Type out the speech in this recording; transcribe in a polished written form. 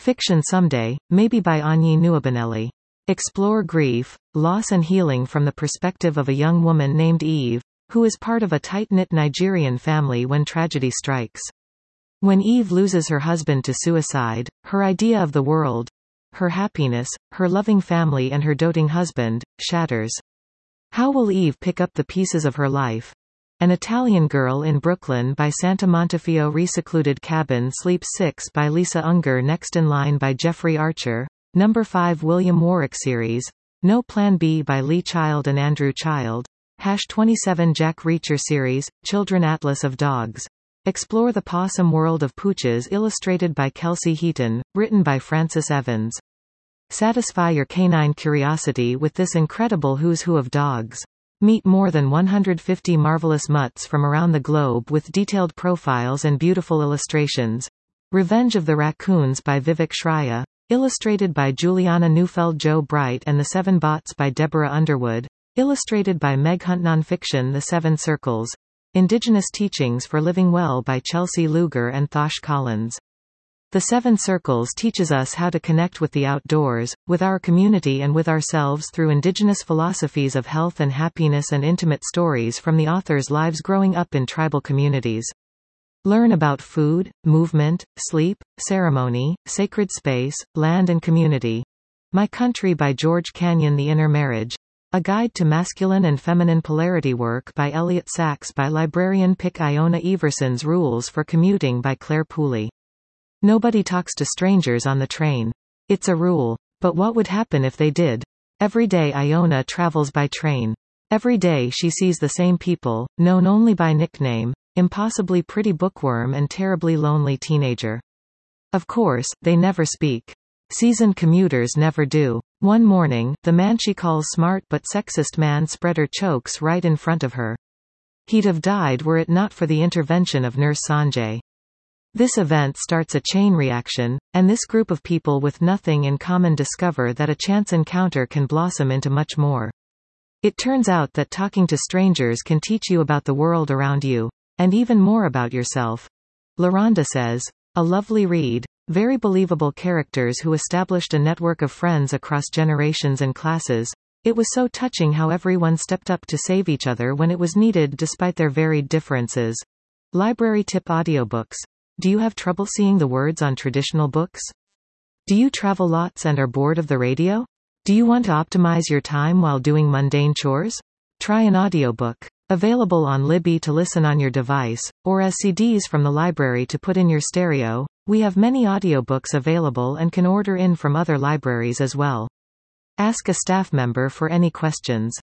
Fiction Someday, maybe by Agni Nuobanelli. Explore grief, loss and healing from the perspective of a young woman named Eve, who is part of a tight-knit Nigerian family when tragedy strikes. When Eve loses her husband to suicide, her idea of the world, her happiness, her loving family and her doting husband, shatters. How will Eve pick up the pieces of her life? An Italian Girl in Brooklyn by Santa Montefiore. Resecluded Cabin. Sleep 6 by Lisa Unger. Next in Line by Jeffrey Archer. Number 5 William Warwick series. No Plan B by Lee Child and Andrew Child. #27 Jack Reacher series, Children Atlas of Dogs. Explore the Possum World of Pooches. Illustrated by Kelsey Heaton, written by Francis Evans. Satisfy your canine curiosity with this incredible who's who of dogs. Meet more than 150 marvelous mutts from around the globe with detailed profiles and beautiful illustrations. Revenge of the Raccoons by Vivek Shraya. Illustrated by Juliana Neufeld. Joe Bright and the Seven Bots by Deborah Underwood. Illustrated by Meg Hunt. Nonfiction. The Seven Circles. Indigenous Teachings for Living Well by Chelsea Luger and Thosh Collins. The Seven Circles teaches us how to connect with the outdoors, with our community and with ourselves through indigenous philosophies of health and happiness and intimate stories from the authors' lives growing up in tribal communities. Learn about food, movement, sleep, ceremony, sacred space, land and community. My Country by George Canyon. The Inner Marriage. A Guide to Masculine and Feminine Polarity. Work by Elliot Sachs by librarian Pick. Iona Everson's Rules for Commuting by Claire Pooley. Nobody talks to strangers on the train. It's a rule. But what would happen if they did? Every day Iona travels by train. Every day she sees the same people, known only by nickname, impossibly pretty bookworm and terribly lonely teenager. Of course, they never speak. Seasoned commuters never do. One morning, the man she calls smart but sexist man spread her chokes right in front of her. He'd have died were it not for the intervention of Nurse Sanjay. This event starts a chain reaction, and this group of people with nothing in common discover that a chance encounter can blossom into much more. It turns out that talking to strangers can teach you about the world around you, and even more about yourself. LaRonda says, a lovely read. Very believable characters who established a network of friends across generations and classes. It was so touching how everyone stepped up to save each other when it was needed despite their varied differences. Library tip. Audiobooks. Do you have trouble seeing the words on traditional books? Do you travel lots and are bored of the radio? Do you want to optimize your time while doing mundane chores? Try an audiobook. Available on Libby to listen on your device, or as CDs from the library to put in your stereo. We have many audiobooks available and can order in from other libraries as well. Ask a staff member for any questions.